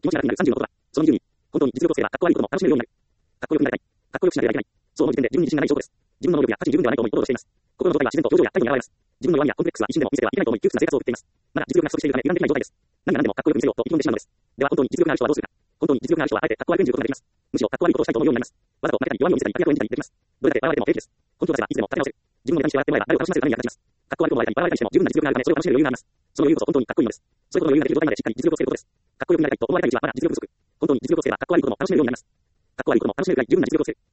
気持ちが楽になる30の言葉。その20に、本当に実力をつければ、かっこ悪いことも楽しめるようになる。かっこよくなりたい。かっこよくしなければいけない。そう思う時点で自分に自信がない証拠です。自分の能力や価値に十分ではないと思い、行動しています。心の状態は自然と表情や態度に現れます。自分の弱みやコンプレックスは一瞬でも見せてはいけないと思い、窮屈な生活を送っています。まだ実力が不足しているため油断できない状態です。何が何でもかっこよく見せようと意気込んでしまうのです。では本当に実力がある人はどうするか。本当に実力がある人はあえてかっこ悪く演じることができます。むしろかっこ悪いことをしたいと思うようになります。わざと負けたり弱みを見せたり悪役を演じたりできます。どれだけ笑われても平気です。本気を出せばいつでも立て直せる。自分のネタにして笑ってもらえば誰を楽しませるために役立ちます。かっこ悪いことを笑われたりしても十分な実力があるためそれを楽しめる余裕があります。その余裕こそ本当にかっこいいのです。そういうことの余裕ができる状態までしっかり実力をつけることです。かっこよくなりたいと思われたい道はまだ実力不足。本当に実力をつければかっこ悪いことも楽しめるようになります。かっこ悪いことも楽しめるくらい十分な実力をつける。